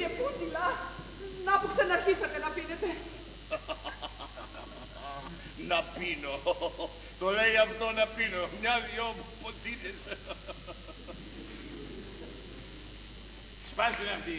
κύριε Πούντιλα, να που ξαναρχίσατε να πίνετε. Να πίνω. Το λέει αυτό να πίνω. Μια-δυο ποτίνες. Σπάστε την αυτή.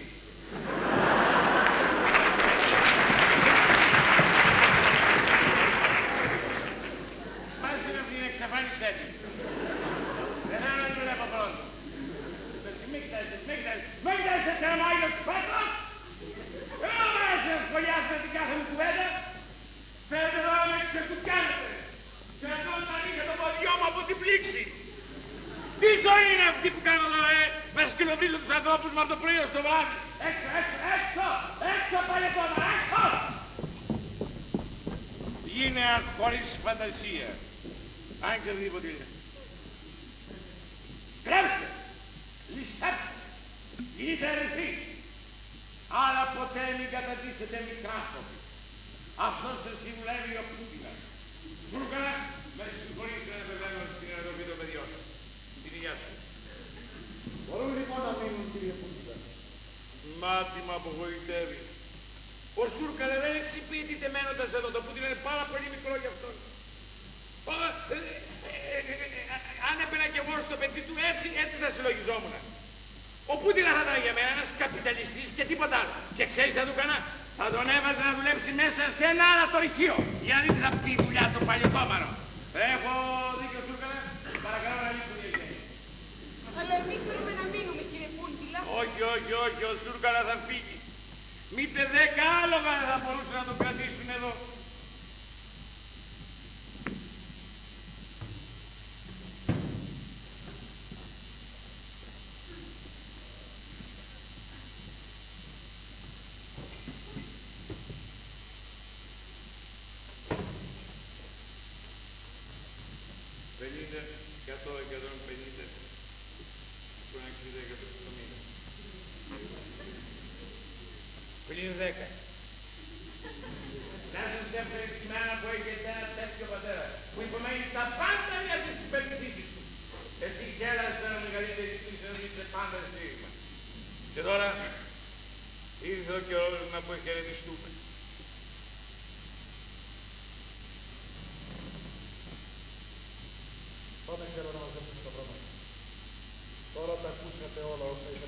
Σπάστε την αυτή, εξαφάνισέ την. Δεν θέλω να την βλέπω πρώτο. Μην κοιτάζετε, καναμάγιος Πέτρος. Εγώ μ' αρέσει να σχολιάσετε την κάθε μου κουβέντα. Φέρετε εδώ να με ξεσκουκάνετε. Και αυτό τα ρίχνε το ποδιό μου από την πλήξη. Τι ζωή είναι αυτή που κάνω εδώ, να σκυλοδίζω τους ανθρώπους μου από το πρωί ως το βράδυ. Έξω, έξω, έξω, έξω παλαιότερα, έξω. Γίνε χωρίς φαντασία. Αν και οτιδήποτε είναι. Κρέψτε, λυσέψτε, είτε ερυθεί. Αλλά ποτέ μην καταντήσετε μικράθρωποι. Αυτός σε συμβουλεύει ο Πούτινας. Μπουρκανα, με συγχωρείτε να βεβαίω στην ερωτοπή των παιδιών. Την υγεία σου. Μπορούν λοιπόν να μείνουν, κύριε Πούτινα. Μάτι μ' απογοητεύει. Ο Σούρκαλε δεν εξυπηρετείται μένοντας εδώ. Το Πούτιν είναι πάρα πολύ μικρό γι' αυτόν. Αν έπαιρνα κι εγώ στο παιδί του έτσι θα συλλογιζόμουν. Ο Πούτινα θα ήταν για μένα ένας καπιταλιστής και τίποτα άλλο. Και ξέρεις θα του έκανα. Θα τον έβαζα να δουλέψει μέσα σε ένα ανατορυχείο. Για να δείτε θα πει δουλειά το παλιωτόμαρο. Έχω δίκιο Σούρκαλε. Παρακαλώ να λύσουν οι ελεύθεροι. Αλλά εμείς θέλουμε να μείνουμε, κύριε Πούντιλα. Όχι, όχι, όχι, ο Σούρκαλα θα φύγει. Μήτε 10 άλογα δεν θα μπορούσαν να τον κρατήσουν εδώ. Και αυτό 150 που είναι 60 εκατομμύρια. 50-10. Να σας ευχαριστημένα που έχετε ένα τέτοιο πατέρα που υπομένει τα πάντα για τις υπερπτήσεις του. Εσύ γέλασε ένα μεγαλύτερη πτήση να δείτε πάντα στήριγμα. Και τώρα ήρθε ο καιρός να αποχαιρετιστούμε. Πάμε θέλω να μαζέψουμε τα πράγματα. Τώρα τα ακούσατε όλα όσα